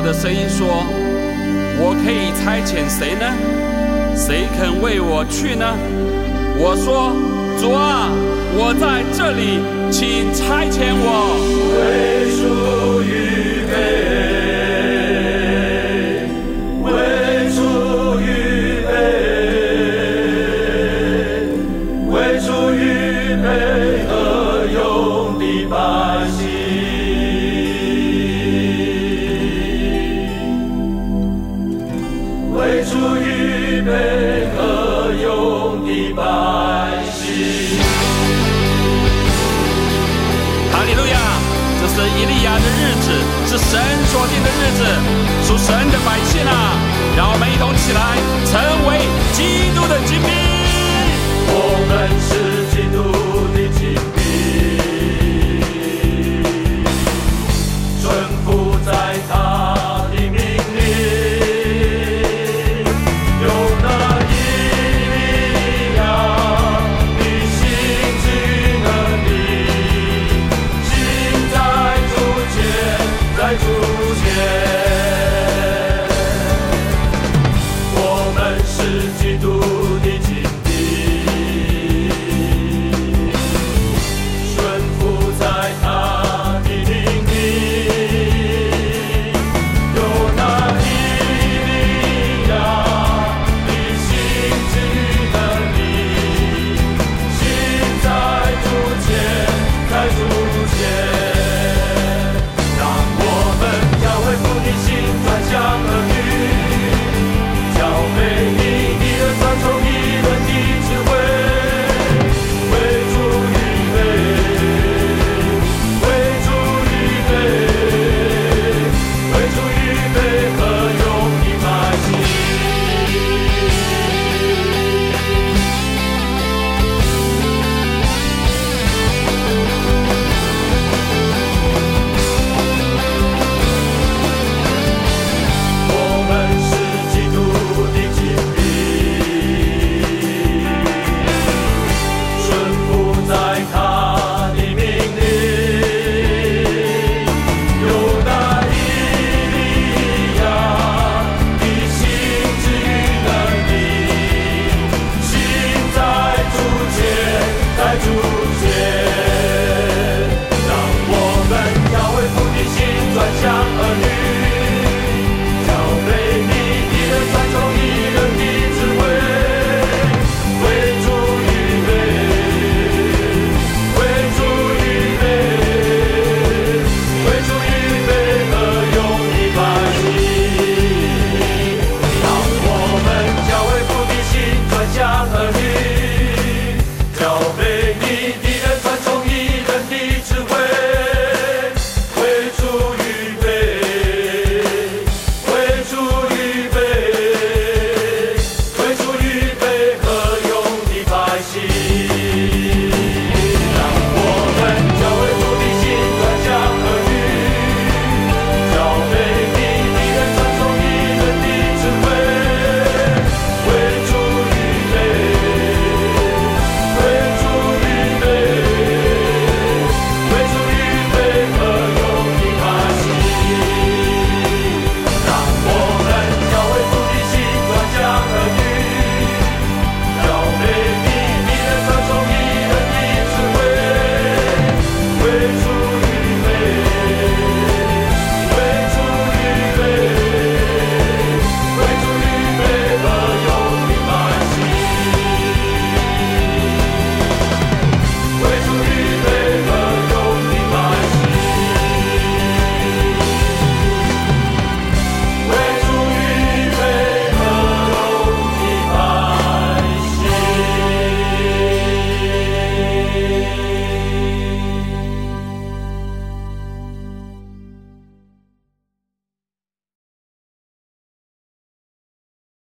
的声音说：“我可以差遣谁呢？谁肯为我去呢？”我说：“主啊，我在这里，请差遣我。” 为主预备，为主预备，为主预备何用的百姓，为主预备何用的百姓。 哈利路亚！这是以利亚的日子，是神所定的日子，属神的百姓啊！让我们一同起来，成为基督的精兵。 我们是基督的精兵，顺服在他的命令，有那以利亚的心之能力，行在主前，在主前。